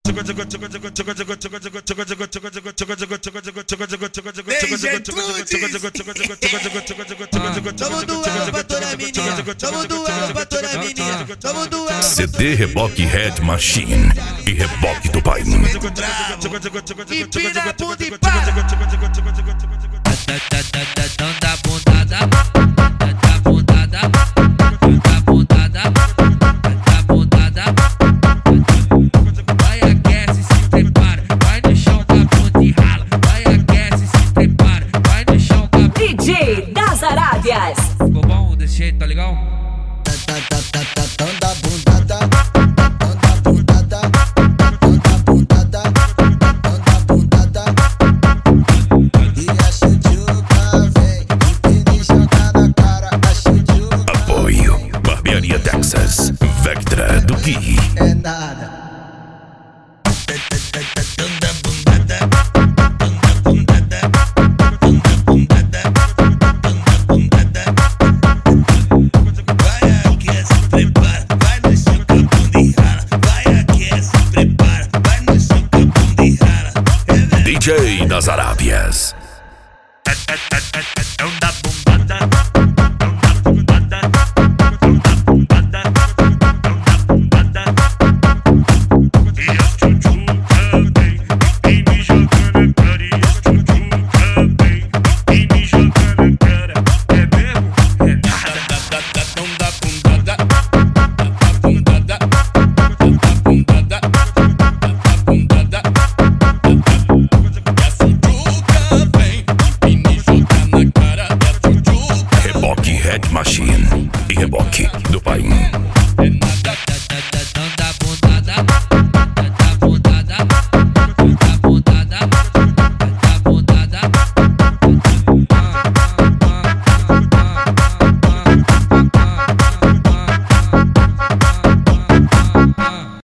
CD Reboque Red Machine e Reboque do Pai. Empina a bunda e pá. Da bundada, da bundada, da bundada, da bundada. Vai aquece, se prepara, vai no chão da bunda e rala. Vai aquece, se prepara, vai no chão da bunda. DJ das Arábias. Ficou bom desse jeito, tá legal? Da bundada, da bundada, da bundada, da bundada. E a chuchuca vem, empina e joga na cara. A chuchuca. Apoio Barbearia Texas, Vectra do Gui. É nada. Da bundada, da bundada, da bundada, da bundada. Vai aqui, se prepara, vai no chão com a bunda e rala. Vai aqui, se prepara, vai no chão com a bunda e rala. DJ das Arábias.